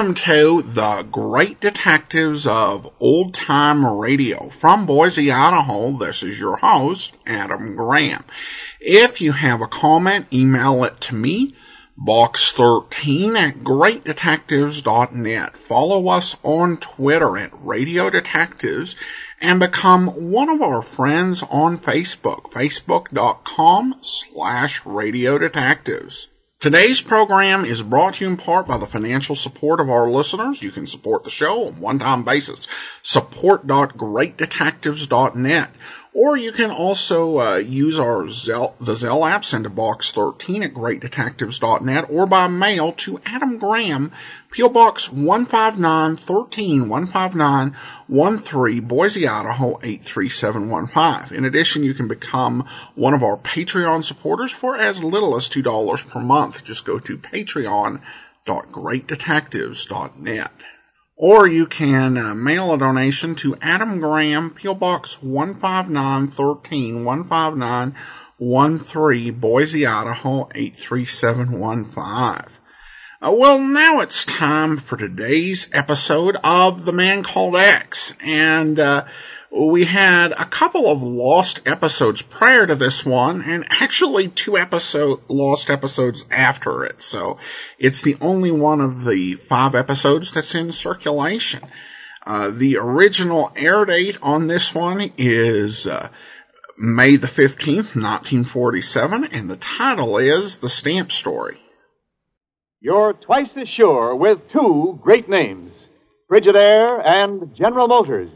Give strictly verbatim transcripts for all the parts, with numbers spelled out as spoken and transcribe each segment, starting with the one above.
welcome to the Great Detectives of Old Time Radio. From Boise, Idaho, this is your host, Adam Graham. If you have a comment, email it to me, box thirteen at great detectives dot net. Follow us on Twitter at Radio Detectives and become one of our friends on Facebook, facebook.com slash Radio Detectives. Today's program is brought to you in part by the financial support of our listeners. You can support the show on a one-time basis. support dot great detectives dot net. Or you can also uh, use our Zelle, the Zelle app, send to box thirteen at great detectives dot net, or by mail to Adam Graham, P O. Box one five nine one three one five nine one three, Boise, Idaho eight three seven one five. In addition, you can become one of our Patreon supporters for as little as two dollars per month. Just go to patreon dot great detectives dot net. Or you can uh, mail a donation to Adam Graham, P O. Box one five nine one three one five nine one three, Boise, Idaho eight three seven one five. Uh, well, now it's time for today's episode of The Man Called X. And uh, we had a couple of lost episodes prior to this one, and actually two episode lost episodes after it. So it's the only one of the five episodes that's in circulation. Uh, the original air date on this one is uh, May the fifteenth, nineteen forty-seven, and the title is The Stamp Story. You're twice as sure with two great names, Frigidaire and General Motors.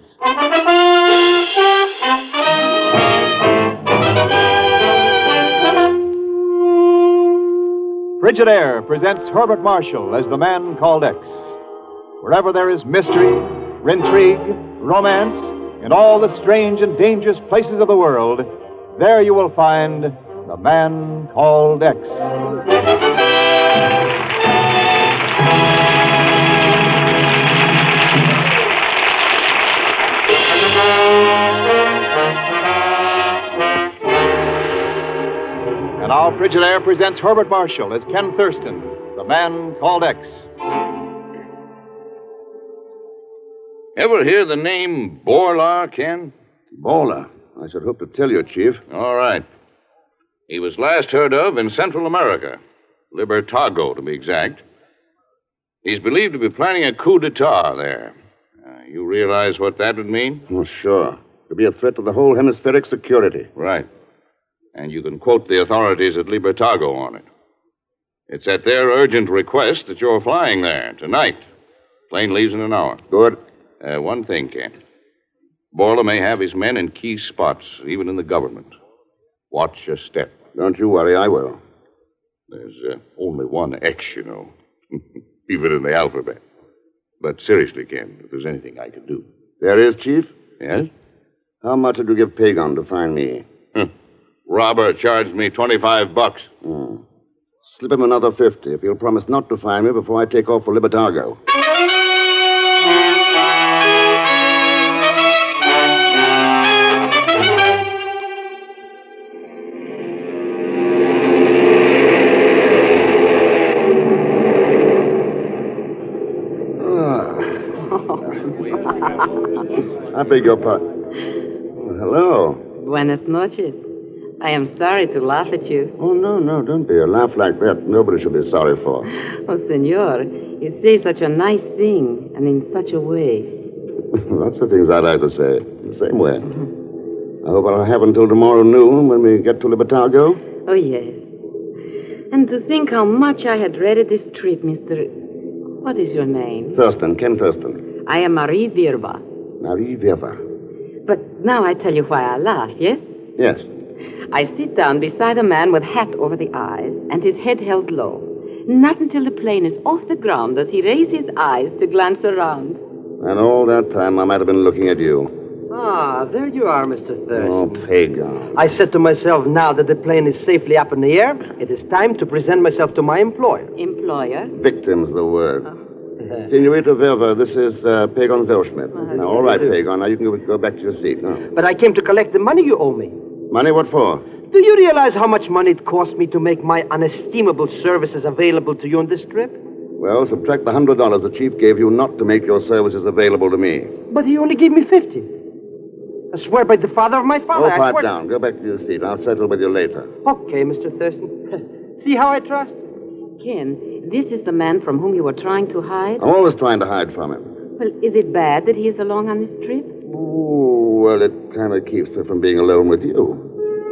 Frigidaire presents Herbert Marshall as the Man Called X. Wherever there is mystery, intrigue, romance, and all the strange and dangerous places of the world, there you will find the Man Called X. And now Frigidaire presents Herbert Marshall as Ken Thurston, the Man Called X. Ever hear the name Borla, Ken? Borla? I should hope to tell you, Chief. All right. He was last heard of in Central America, Libertago to be exact. He's believed to be planning a coup d'etat there. Uh, you realize what that would mean? Oh, sure. It would be a threat to the whole hemispheric security. Right. And you can quote the authorities at Libertago on it. It's at their urgent request that you're flying there tonight. Plane leaves in an hour. Good. Uh, one thing, Ken. Borla may have his men in key spots, even in the government. Watch your step. Don't you worry, I will. There's uh, only one X, you know. Even in the alphabet. But seriously, Ken, if there's anything I can do. There is, Chief? Yes? How much did you give Pagon to find me? Robber charged me twenty-five bucks. Hmm. Slip him another fifty if he'll promise not to find me before I take off for Libertago. I beg your pardon. Oh, hello. Buenas noches. I am sorry to laugh at you. Oh, no, no, don't be. A laugh like that, nobody should be sorry for. Oh, senor, you say such a nice thing, and in such a way. Lots of things I'd like to say, the same way. Mm-hmm. I hope I'll have until tomorrow noon when we get to Libertago. Oh, yes. And to think how much I had dreaded this trip, Mister... What is your name? Thurston, Ken Thurston. I am Marie Virba. Marie Virba. But now I tell you why I laugh, yes? Yes. I sit down beside a man with hat over the eyes and his head held low. Not until the plane is off the ground does he raise his eyes to glance around. And all that time I might have been looking at you. Ah, there you are, Mister Thurston. Oh, Pagan. I said to myself, now that the plane is safely up in the air, it is time to present myself to my employer. Employer? Victim's the word. Oh. Senorita Virba, this is uh, Pagan Zellschmidt. Uh, now, all right, Pagan, now you can go, go back to your seat. Now. But I came to collect the money you owe me. Money? What for? Do you realize how much money it cost me to make my unestimable services available to you on this trip? Well, subtract the hundred dollars the chief gave you not to make your services available to me. But he only gave me fifty. I swear by the father of my father. Oh, I pipe swear... down. Go back to your seat. I'll settle with you later. Okay, Mister Thurston. See how I trust? Ken, this is the man from whom you were trying to hide? I'm always trying to hide from him. Well, is it bad that he is along on this trip? Oh, well, it kind of keeps me from being alone with you.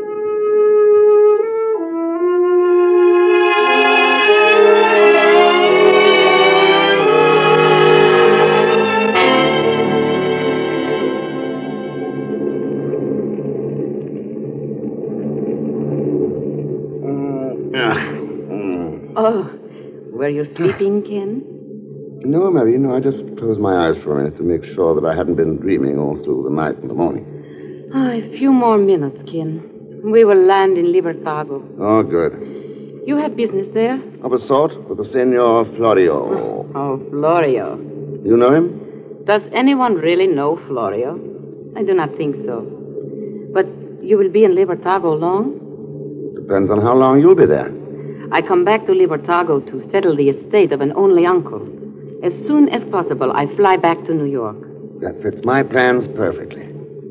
Oh, were you sleeping, Ken? No, Mary, no, I just closed my eyes for a minute to make sure that I hadn't been dreaming all through the night and the morning. Oh, a few more minutes, Ken. We will land in Libertago. Oh, good. You have business there? Of a sort, with the Senor Florio. Oh, Florio. You know him? Does anyone really know Florio? I do not think so. But you will be in Libertago long? Depends on how long you'll be there. I come back to Libertago to settle the estate of an only uncle. As soon as possible, I fly back to New York. That fits my plans perfectly.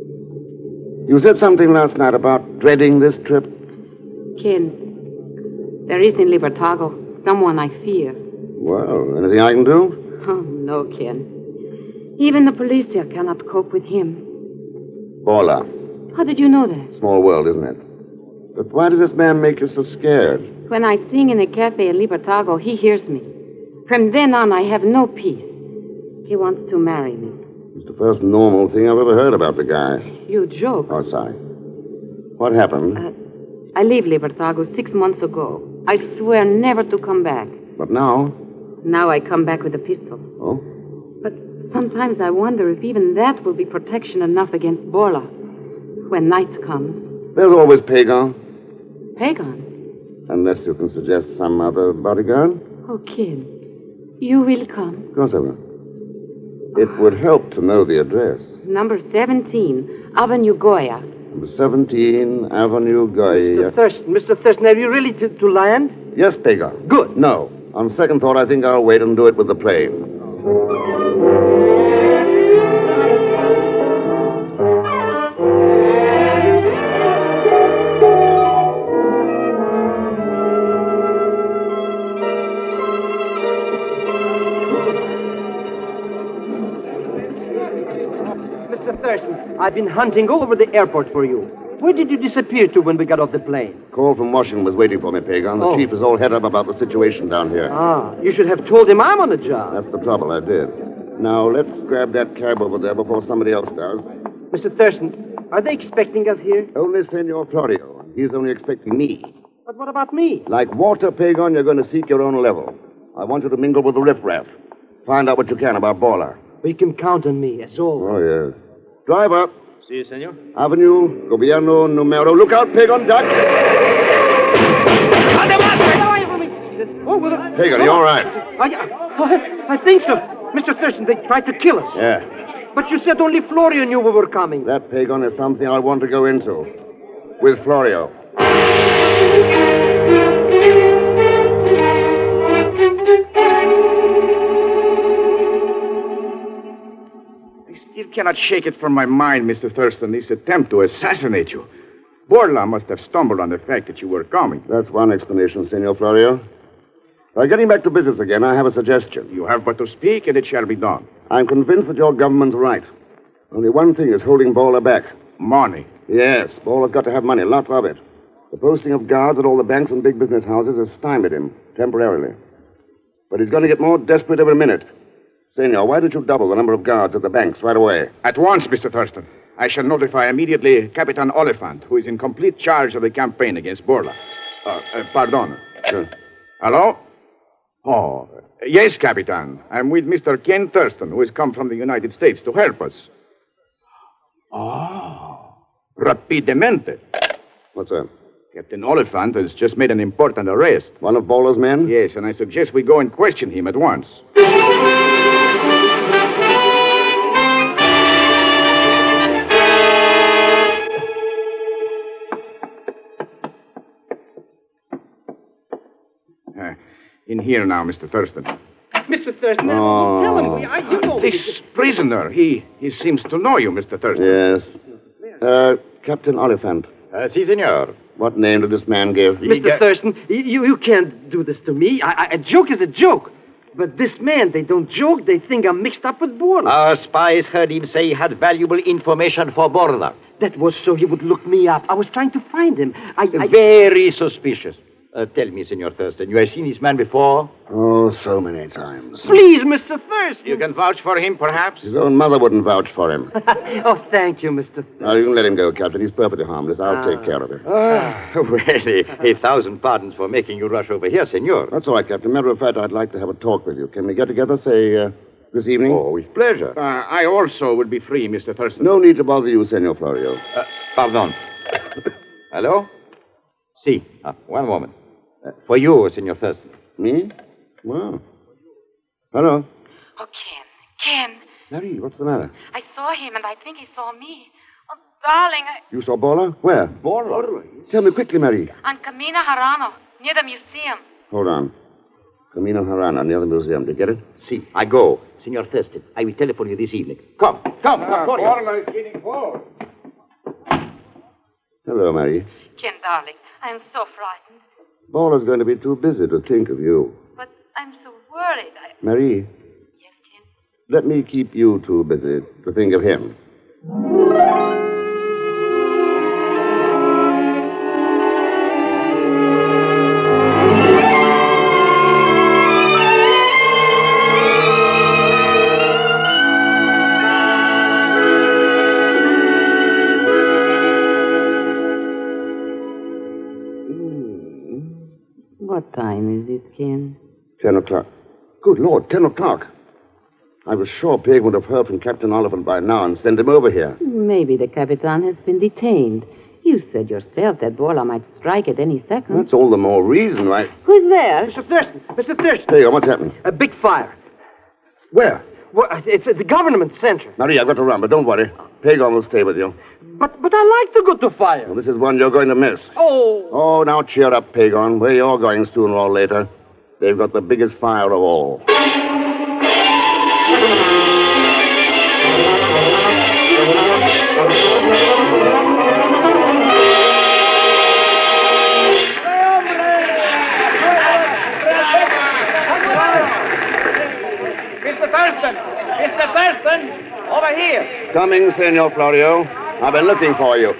You said something last night about dreading this trip. Ken, there is in Libertago someone I fear. Well, anything I can do? Oh, no, Ken. Even the police here cannot cope with him. Borla. How did you know that? Small world, isn't it? But why does this man make you so scared? When I sing in a cafe in Libertago, he hears me. From then on, I have no peace. He wants to marry me. It's the first normal thing I've ever heard about the guy. You joke. Oh, sorry. What happened? Uh, I leave Libertago six months ago. I swear never to come back. But now? Now I come back with a pistol. Oh? But sometimes I wonder if even that will be protection enough against Borla. When night comes. There's always Pagan. Pagan? Unless you can suggest some other bodyguard. Oh, Ken, you will come. Of course I will. It would help to know the address. Number seventeen, Avenue Goya. Number seventeen, Avenue Goya. Mister Thurston, Mister Thurston, are you ready to, to land? Yes, Pagan. Good. No. On second thought, I think I'll wait and do it with the plane. I've been hunting all over the airport for you. Where did you disappear to when we got off the plane? Call from Washington was waiting for me, Pagan. The Oh. chief is all head up about the situation down here. Ah, you should have told him I'm on the job. That's the trouble, I did. Now, let's grab that cab over there before somebody else does. Mister Thurston, are they expecting us here? Only Senor Florio. He's only expecting me. But what about me? Like water, Pagan, you're going to seek your own level. I want you to mingle with the riffraff. Find out what you can about Borla. We can count on me, as always. Oh, yes. Driver. See you, senor. Avenue, Gobierno, Numero. Look out, Pagan, duck. Oh, well, uh, Pagan, you all right? I, I, I think so. Mister Thurston, they tried to kill us. Yeah. But you said only Florio knew we were coming. That, Pagan, is something I want to go into. With Florio. I still cannot shake it from my mind, Mister Thurston, this attempt to assassinate you. Borla must have stumbled on the fact that you were coming. That's one explanation, Senor Florio. Now, getting back to business again, I have a suggestion. You have but to speak, and it shall be done. I'm convinced that your government's right. Only one thing is holding Borla back. Money. Yes, Borla's got to have money, lots of it. The posting of guards at all the banks and big business houses has stymied him, temporarily. But he's going to get more desperate every minute. Senor, why don't you double the number of guards at the banks right away? At once, Mister Thurston. I shall notify immediately Capitan Oliphant, who is in complete charge of the campaign against Borla. Uh, uh, pardon. Sure. Hello? Oh, yes, Capitan. I'm with Mister Ken Thurston, who has come from the United States to help us. Oh, rapidamente. What's that? Captain Oliphant has just made an important arrest. One of Borla's men? Yes, and I suggest we go and question him at once. Uh, in here now, Mister Thurston. Mister Thurston, Oh. tell him. We, I, you know This prisoner, he, he seems to know you, Mister Thurston. Yes. Uh, Captain Oliphant, Uh, si, senor. what name did this man give? Mister Thurston, you, you can't do this to me. I, I, a joke is a joke. But this man, they don't joke. They think I'm mixed up with Borla. Our spies heard him say he had valuable information for Borla. That was so he would look me up. I was trying to find him. I, I... Very suspicious. Uh, tell me, Senor Thurston, you have seen this man before? Oh, so many times. Please, Mister Thurston. You can vouch for him, perhaps? His own mother wouldn't vouch for him. Oh, thank you, Mister Now, you can let him go, Captain. He's perfectly harmless. I'll take care of him. Ah, really, a thousand pardons for making you rush over here, senor. That's all right, Captain. Matter of fact, I'd like to have a talk with you. Can we get together, say, uh, this evening? Oh, with pleasure. Uh, I also would be free, Mister Thurston. No need to bother you, Senor Florio. Uh, pardon. Hello? Si. Ah, one moment. Uh, for you, Senor Thurston. Me? Wow. Hello. Oh, Ken. Ken. Mary, what's the matter? I saw him, and I think he saw me. Oh, darling, I... You saw Bola? Where? Borla? Tell me quickly, Mary. on Camino Harano, near the museum. Hold on. Camino Harana, near the museum. Did you get it? Si, I go. Senor Thurston, I will telephone you this evening. Come, come, Uh, come. Borla is getting close. Hello, Mary. Ken, darling, I am so frightened. Bola's going to be too busy to think of you. But I'm so worried. I... Mary, Yes, Ken? let me keep you too busy to think of him. What time is it, Ken? Ten o'clock. Good Lord, ten o'clock. I was sure Pig would have heard from Captain Oliphant by now and sent him over here. Maybe the Capitan has been detained. You said yourself that Borla might strike at any second. That's all the more reason why... Who's there? Mister Thurston. Mister Thurston. Pig, what's happened? A big fire. Where? Well, it's at the government center. Marie, I've got to run, but don't worry. Pagon will stay with you. But but I like to go to fire. Well, this is one you're going to miss. Oh. Oh, now cheer up, Pagon. Where you're going sooner or later. They've got the biggest fire of all. Mister Thurston! Mister Thurston! Over here! Coming, Senor Florio. I've been looking for you.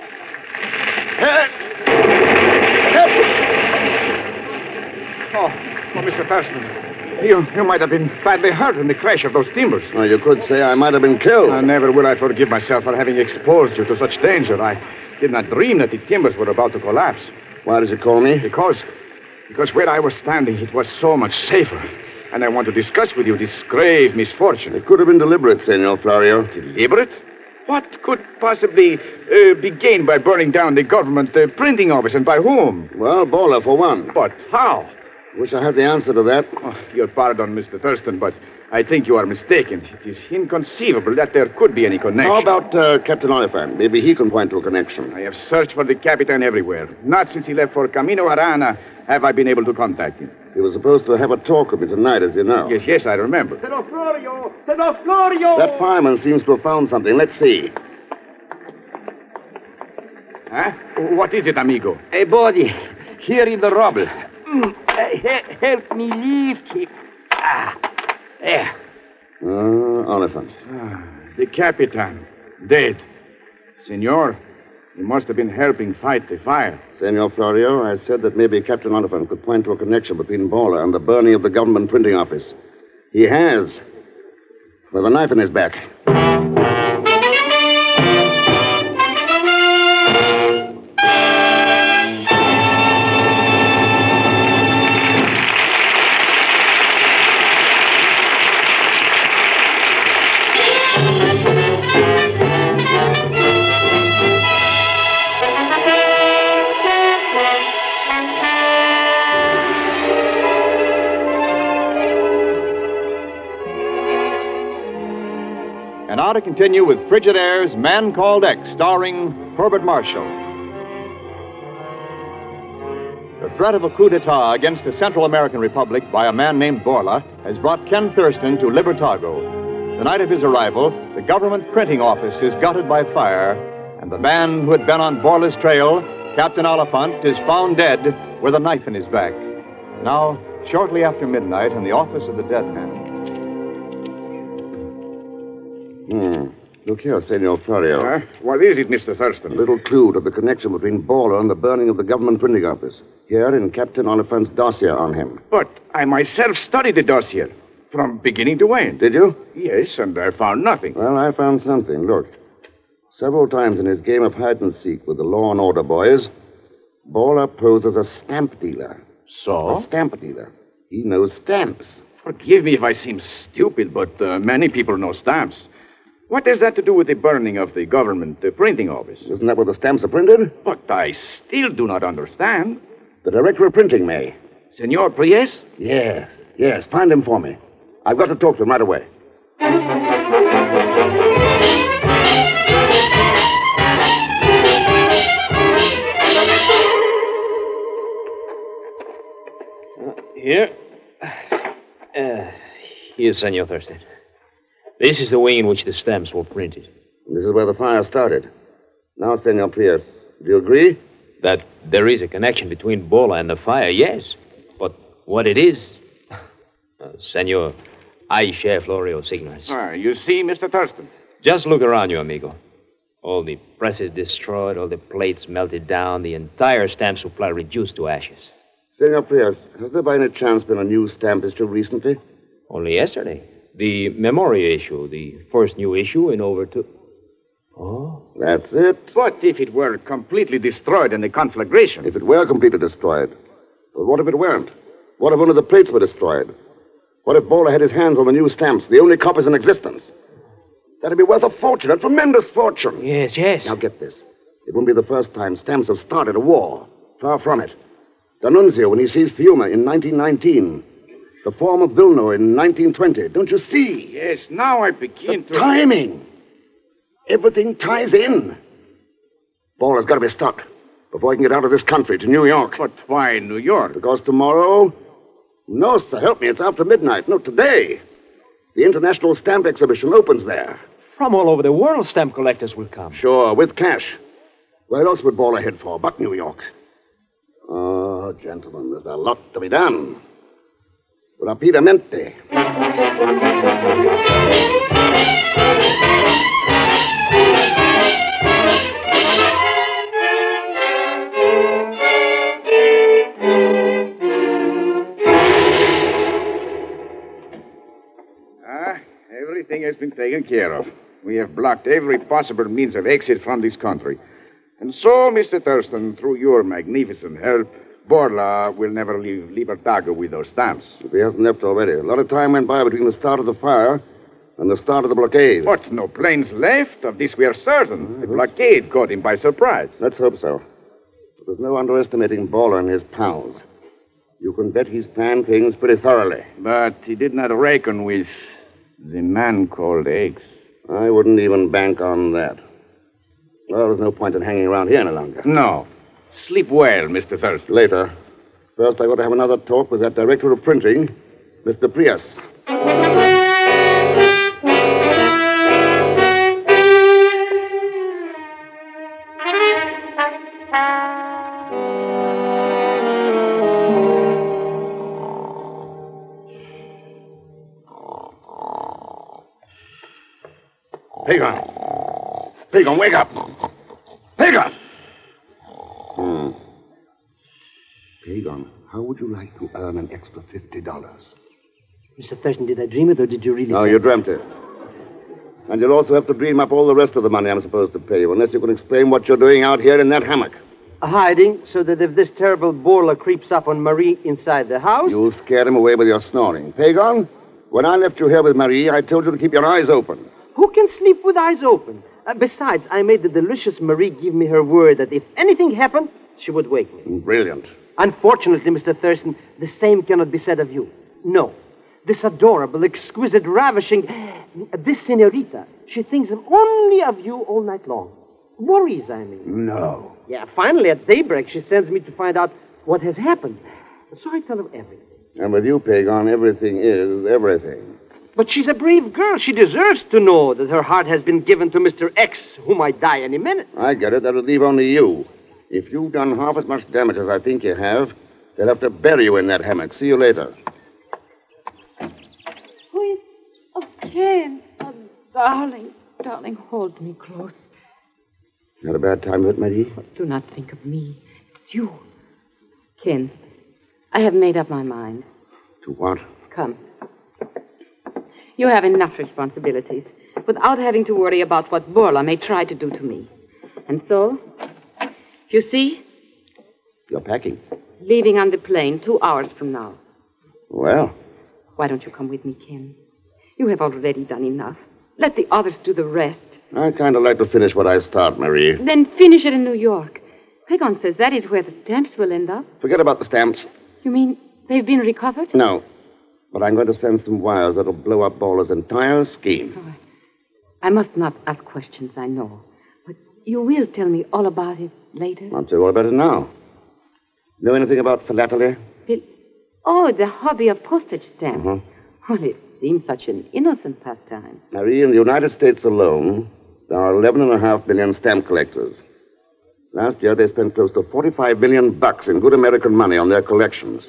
Oh, oh, Mister Thurston. You, you might have been badly hurt in the crash of those timbers. Well, you could say I might have been killed. Uh, never will I forgive myself for having exposed you to such danger. I did not dream that the timbers were about to collapse. Why did you call me? Because, because where I was standing, it was so much safer. And I want to discuss with you this grave misfortune. It could have been deliberate, Senor Florio. Deliberate? What could possibly uh, be gained by burning down the government uh, printing office, and by whom? Well, Bola, for one. But how? Wish I had the answer to that. Oh, your pardon, Mister Thurston, but I think you are mistaken. It is inconceivable that there could be any connection. How about uh, Captain Oliphant? Maybe he can point to a connection. I have searched for the Capitan everywhere. Not since he left for Camino Arana have I been able to contact him. He was supposed to have a talk with me tonight, as you know. Yes, yes, I remember. Senor Florio! Senor Florio! That fireman seems to have found something. Let's see. Huh? What is it, amigo? A body here in the rubble. Mm, uh, he- help me lift him. Ah, there. Uh, Oliphant. Ah, the Capitan. Dead. Senor, he must have been helping fight the fire. Senor Florio, I said that maybe Captain Oliphant could point to a connection between Bola and the burning of the government printing office. He has. With a knife in his back. And now to continue with Frigidaire's Man Called X, starring Herbert Marshall. The threat of a coup d'etat against the Central American Republic by a man named Borla has brought Ken Thurston to Libertago. The night of his arrival, the government printing office is gutted by fire, and the man who had been on Borla's trail, Captain Oliphant, is found dead with a knife in his back. Now, shortly after midnight, in the office of the dead man. Hmm. Look here, Senor Florio. Uh, what is it, Mister Thurston? A little clue to the connection between Borla and the burning of the government printing office. Here in Captain Oliphant's dossier on him. But I myself studied the dossier from beginning to end. Did you? Yes, and I found nothing. Well, I found something. Look. Several times in his game of hide and seek with the law and order boys, Borla posed as a stamp dealer. So? A stamp dealer. He knows stamps. Forgive me if I seem stupid, but uh, many people know stamps. What has that to do with the burning of the government the printing office? Isn't that where the stamps are printed? But I still do not understand. The director of printing may. Senor Priest? Yes, yes. Find him for me. I've got to talk to him right away. Here. Uh, here, Senor Thurston. This is the way in which the stamps were printed. This is where the fire started. Now, Senor Priest, do you agree? That there is a connection between Borla and the fire, yes. But what it is... Uh, Senor, I share Florio's ignorance. Ah, you see, Mister Thurston. Just look around you, amigo. All the presses destroyed, all the plates melted down, the entire stamp supply reduced to ashes. Senor Priest, has there by any chance been a new stamp issue recently? Only yesterday. The Memoria issue, the first new issue in over two... Oh? That's it. But if it were completely destroyed in the conflagration... If it were completely destroyed. But what if it weren't? What if only the plates were destroyed? What if Borla had his hands on the new stamps, the only copies in existence? That'd be worth a fortune, a tremendous fortune. Yes, yes. Now get this. It won't be the first time stamps have started a war. Far from it. D'Annunzio, when he seized Fiume in nineteen nineteen. The form of Vilno in nineteen twenty. Don't you see? Yes, now I begin the to... timing. Everything ties in. Borla's got to be stopped before he can get out of this country to New York. But why New York? Because tomorrow... No, sir, help me. It's after midnight. No, today. The International Stamp Exhibition opens there. From all over the world, stamp collectors will come. Sure, with cash. Where else would Borla head for but New York? Oh, gentlemen, there's a lot to be done. Rapidamente. Ah, everything has been taken care of. We have blocked every possible means of exit from this country. And so, Mister Thurston, through your magnificent help, Borla will never leave Libertago with those stamps. If he hasn't left already. A lot of time went by between the start of the fire and the start of the blockade. But no planes left. Of this we are certain. Mm-hmm. The blockade caught him by surprise. Let's hope so. But there's no underestimating Borla and his pals. You can bet he's planned things pretty thoroughly. But he did not reckon with the man called X. I wouldn't even bank on that. Well, there's no point in hanging around here any longer. No. Sleep well, Mister Thurston. Later. First, I've got to have another talk with that director of printing, Mister Priest. Pagon. Pagon, wake up. Pagon! Hmm. Pagon, how would you like to earn an extra fifty dollars? Mister Thurston, did I dream it or did you really... No, you dreamt it. And you'll also have to dream up all the rest of the money I'm supposed to pay you, unless you can explain what you're doing out here in that hammock. Hiding, so that if this terrible Borla creeps up on Marie inside the house... You'll scare him away with your snoring. Pagon, when I left you here with Marie, I told you to keep your eyes open. Who can sleep with eyes open? Uh, besides, I made the delicious Marie give me her word that if anything happened, she would wake me. Brilliant. Unfortunately, Mister Thurston, the same cannot be said of you. No. This adorable, exquisite, ravishing... This senorita, she thinks only of you all night long. Worries, I mean. No. Yeah, finally, at daybreak, she sends me to find out what has happened. So I tell her everything. And with you, Pagan, everything is everything. But she's a brave girl. She deserves to know that her heart has been given to Mister X, who might die any minute. I get it. That would leave only you. If you've done half as much damage as I think you have, they'll have to bury you in that hammock. See you later. Who is... Oh, Ken. Oh, darling, darling, hold me close. You had a bad time of it, Marie? Oh, do not think of me. It's you. Ken, I have made up my mind. To what? Come. You have enough responsibilities without having to worry about what Borla may try to do to me. And so, you see? You're packing. Leaving on the plane two hours from now. Well? Why don't you come with me, Ken? You have already done enough. Let the others do the rest. I kind of like to finish what I start, Marie. Then finish it in New York. Pagan says that is where the stamps will end up. Forget about the stamps. You mean they've been recovered? No. But I'm going to send some wires that'll blow up Bowler's entire scheme. Oh, I must not ask questions, I know. But you will tell me all about it later? I'll tell you all about it now. Know anything about philately? Phil- oh, the hobby of postage stamps. Uh-huh. Well, it seems such an innocent pastime. Marie, in the United States alone, there are eleven and a half million stamp collectors. Last year, they spent close to forty-five million bucks in good American money on their collections.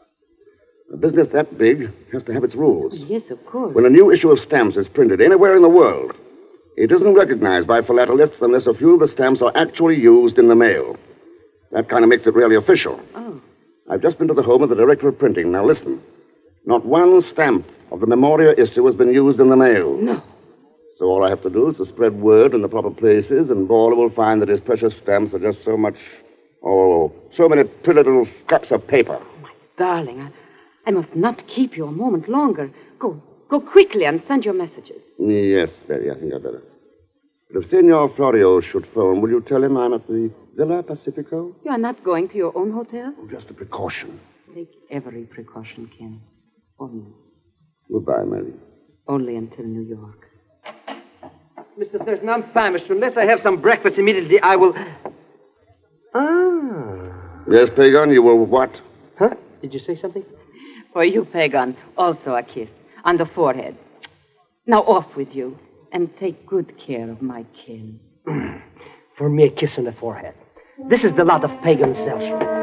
A business that big has to have its rules. Yes, of course. When a new issue of stamps is printed anywhere in the world, it isn't recognized by philatelists unless a few of the stamps are actually used in the mail. That kind of makes it really official. Oh. I've just been to the home of the director of printing. Now listen. Not one stamp of the Memoria issue has been used in the mail. No. So all I have to do is to spread word in the proper places, and Borla will find that his precious stamps are just so much... Oh, so many pretty little scraps of paper. Oh, my darling, I... I must not keep you a moment longer. Go, go quickly and send your messages. Yes, Betty, I think I'd better. But if Senor Florio should phone, will you tell him I'm at the Villa Pacifico? You are not going to your own hotel? Oh, just a precaution. Take every precaution, Ken. Only. Goodbye, Mary. Only until New York. Mister Thurston, I'm famished. Unless I have some breakfast immediately, I will... Ah. Yes, Pagan, you will what? Huh? Did you say something? For you, Pagan, also a kiss on the forehead. Now off with you, and take good care of my Ken. For me, a kiss on the forehead. This is the lot of Pagan Zellstra.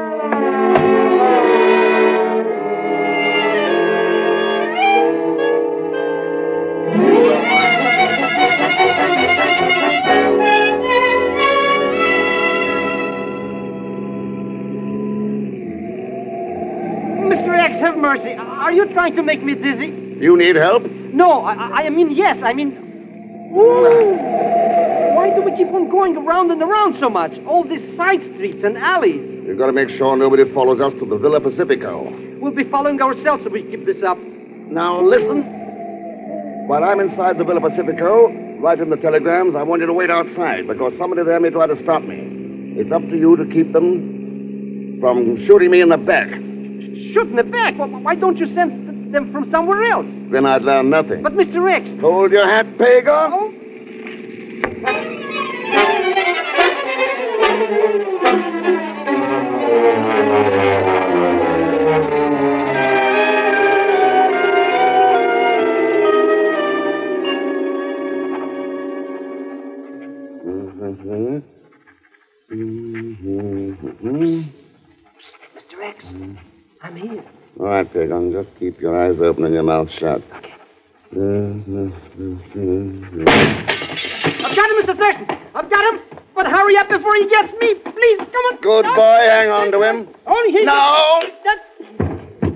Have mercy. Are you trying to make me dizzy? You need help? No, I, I mean, yes. I mean... Ooh. Why do we keep on going around and around so much? All these side streets and alleys. We've got to make sure nobody follows us to the Villa Pacifico. We'll be following ourselves if we keep this up. Now, listen. While I'm inside the Villa Pacifico, writing the telegrams, I want you to wait outside, because somebody there may try to stop me. It's up to you to keep them from shooting me in the back. Shoot in the back? Why don't you send them from somewhere else? Then I'd learn nothing. But, Mister X... Hold your hat, Pagan. Oh? Mm-hmm. Mm-hmm. Mister X... I'm here. All right, Pagan. Just keep your eyes open and your mouth shut. Okay. I've got him, Mister Thurston. I've got him. But hurry up before he gets me. Please, come on. Good boy. Hang on to him. Only he... No. That...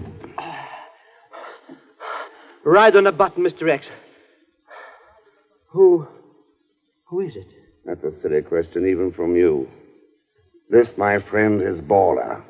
Right on the button, Mister X. Who... Who is it? That's a silly question, even from you. This, my friend, is Borla.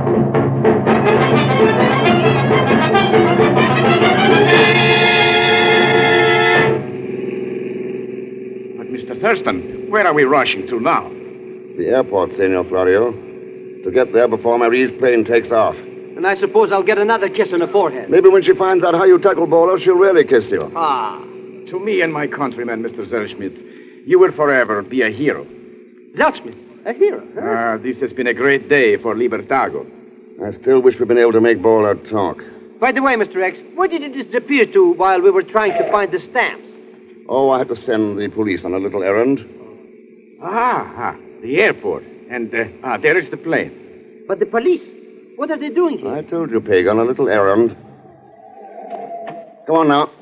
But, Mister Thurston, where are we rushing to now? The airport, Senor Florio. To get there before Marie's plane takes off. And I suppose I'll get another kiss on the forehead. Maybe when she finds out how you tackle Borla, she'll really kiss you. Ah, to me and my countrymen, Mister Zellschmidt, you will forever be a hero. Zellschmidt? A hero? Huh? Ah, this has been a great day for Libertago. I still wish we'd been able to make Bowler talk. By the way, Mister X, where did you disappear to while we were trying to find the stamps? Oh, I had to send the police on a little errand. Ah, ah, the airport. And, uh, ah, there is the plane. But the police, what are they doing here? I told you, Peg, on a little errand. Come on now.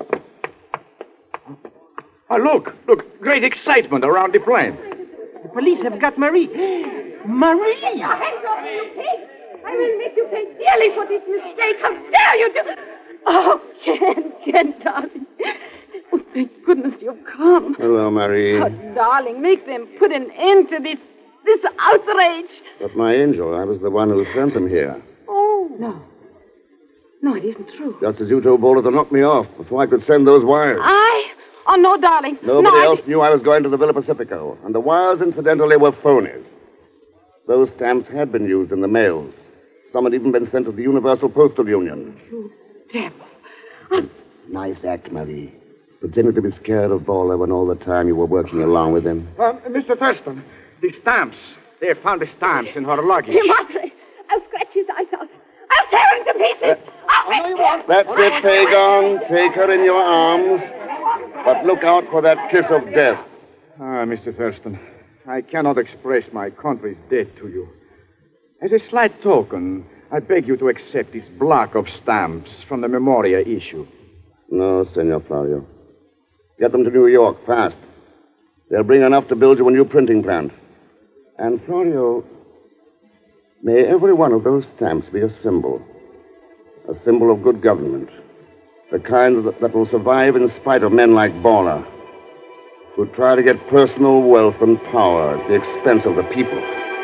Oh, look, look, great excitement around the plane. The police have got Marie. Marie! Hands off me, you pig! I will make you pay dearly for this mistake. How dare you do... Oh, Ken, Ken, darling. Oh, thank goodness you've come. Hello, Marie. Oh, darling, make them put an end to this, this outrage. But, my angel, I was the one who sent them here. Oh. No. No, it isn't true. Just as you told Bowler to knock me off before I could send those wires. I? Oh, no, darling. Nobody no, else I... knew I was going to the Villa Pacifico, and the wires, incidentally, were phonies. Those stamps had been used in the mails. Some had even been sent to the Universal Postal Union. You devil. I'm... Nice act, Marie. Pretending to be scared of Bowler when all the time you were working along with him. Uh, Mister Thurston, the stamps. They found the stamps in her luggage. Hey, Madre, I'll scratch his eyes out. I'll tear him to pieces. Uh, I'll make him. That's it, Pagon. Take her in your arms. But look out for that kiss of death. Ah, Mister Thurston, I cannot express my country's debt to you. As a slight token, I beg you to accept this block of stamps from the Memoria issue. No, Senor Florio. Get them to New York, fast. They'll bring enough to build you a new printing plant. And, Florio, may every one of those stamps be a symbol. A symbol of good government. The kind that, that will survive in spite of men like Bowler, who try to get personal wealth and power at the expense of the people.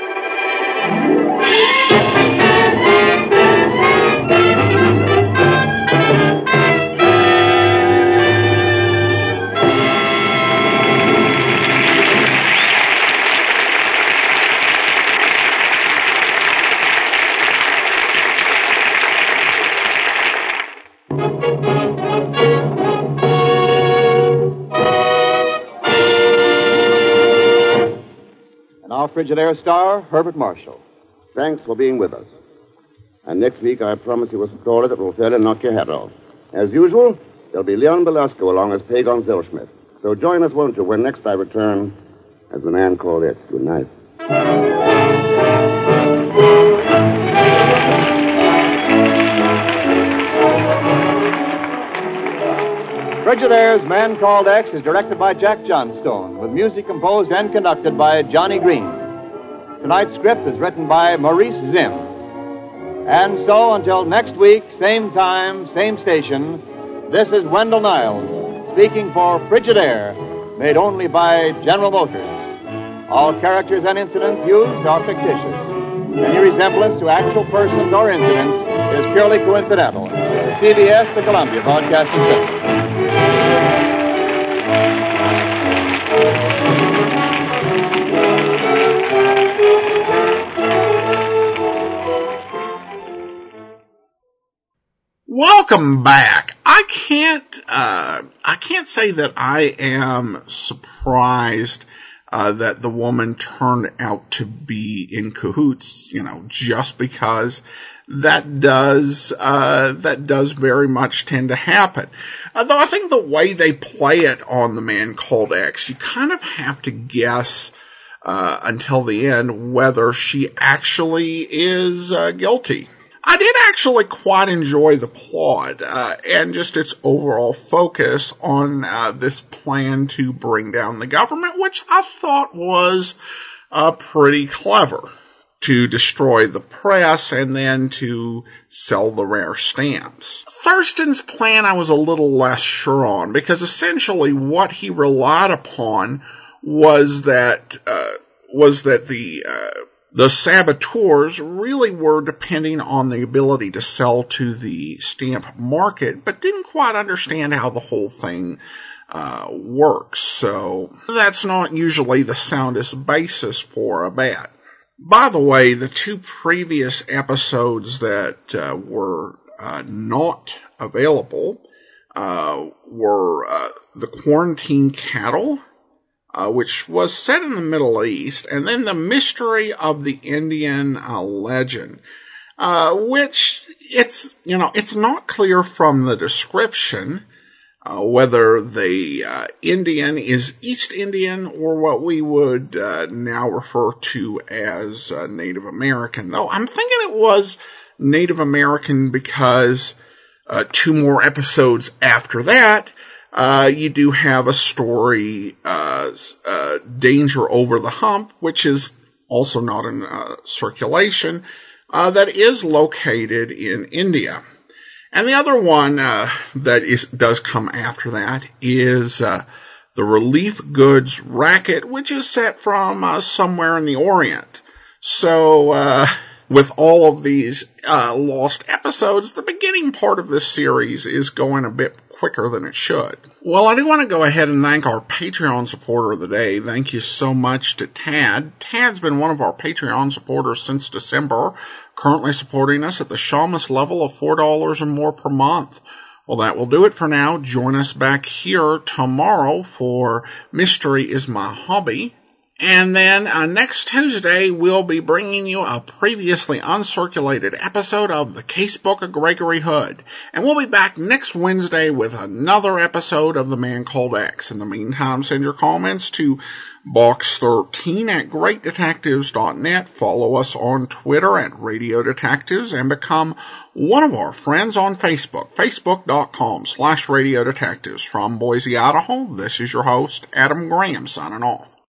Frigidaire star, Herbert Marshall. Thanks for being with us. And next week, I promise you a story that will fairly knock your hat off. As usual, there'll be Leon Belasco along as Pagon Zellschmidt. So join us, won't you, when next I return as the man called X. Good night. Frigidaire's Man Called X is directed by Jack Johnstone, with music composed and conducted by Johnny Green. Tonight's script is written by Maurice Zimm. And so, until next week, same time, same station, this is Wendell Niles, speaking for Frigidaire, made only by General Motors. All characters and incidents used are fictitious. Any resemblance to actual persons or incidents is purely coincidental. This is C B S, the Columbia Broadcasting System. Welcome back. I can't, uh, I can't say that I am surprised, uh, that the woman turned out to be in cahoots, you know, just because that does, uh, that does very much tend to happen. Although I think the way they play it on The Man Called X, you kind of have to guess, uh, until the end whether she actually is, uh, guilty. I did actually quite enjoy the plot, uh, and just its overall focus on, uh, this plan to bring down the government, which I thought was, uh, pretty clever. To destroy the press and then to sell the rare stamps. Thurston's plan I was a little less sure on, because essentially what he relied upon was that, uh, was that the, uh, The saboteurs really were depending on the ability to sell to the stamp market, but didn't quite understand how the whole thing uh, works. So that's not usually the soundest basis for a bet. By the way, the two previous episodes that uh, were uh, not available uh, were uh, The Quarantine Cattle, Uh, which was set in the Middle East, and then The Mystery of the Indian uh, Legend. uh, which it's, you know, it's not clear from the description uh, whether the uh, Indian is East Indian or what we would uh, now refer to as uh, Native American. Though I'm thinking it was Native American because uh, two more episodes after that, uh, you do have a story, uh, uh, Danger Over the Hump, which is also not in uh, circulation, uh, that is located in India. And the other one uh, that is, does come after that is uh, the Relief Goods Racket, which is set from uh, somewhere in the Orient. So, uh, with all of these uh, lost episodes, the beginning part of this series is going a bit quicker than it should. Well, I do want to go ahead and thank our Patreon supporter of the day. Thank you so much to Tad. Tad's been one of our Patreon supporters since December, currently supporting us at the Shamus level of four dollars or more per month. Well, that will do it for now. Join us back here tomorrow for Mystery is My Hobby. And then uh, next Tuesday, we'll be bringing you a previously uncirculated episode of The Casebook of Gregory Hood. And we'll be back next Wednesday with another episode of The Man Called X. In the meantime, send your comments to box thirteen at great detectives dot net. Follow us on Twitter at Radio Detectives and become one of our friends on Facebook, facebook.com slash Radio Detectives. From Boise, Idaho, this is your host, Adam Graham, signing off.